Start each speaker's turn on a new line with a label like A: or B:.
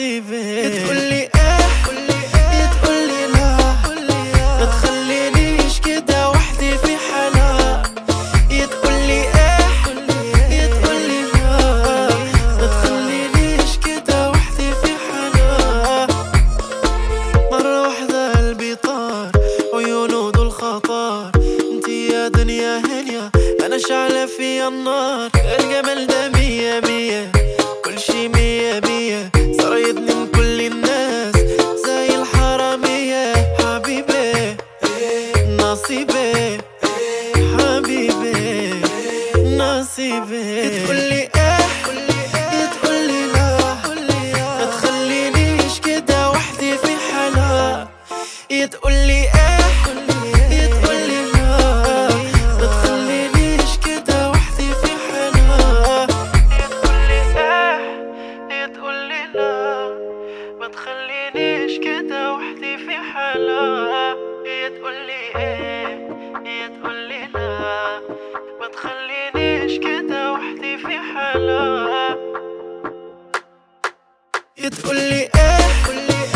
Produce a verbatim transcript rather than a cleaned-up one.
A: حبيبي. تقولي ايه تقولي لا، ما تخلينيش كده وحدي في حالها. تقولي ايه تقولي لا، ما تخلينيش كده وحدي في حالها. مرة واحدة قلبي طار، عيونه دول خطار. انتي يا دنيا هنيا، انا شعلة فيا النار. الجمال ده مية مية، كل شي مية مية. صرايدني من كل الناس زي الحرامية. حبيبي نصيبي، حبيبي نصيبي. تقولي ايه تقولي لا، ما تخلينيش كده وحدي في حالها. تقولي ايه تقولي لا، ما تخلينيش كده وحدي في حالها. تقولي ايه تقولي لا، ما تخلينيش كده وحدي في حالها. تقولي ايه تقولي لا، ما تخلينيش كده وحدي في حالها. تقولي ايه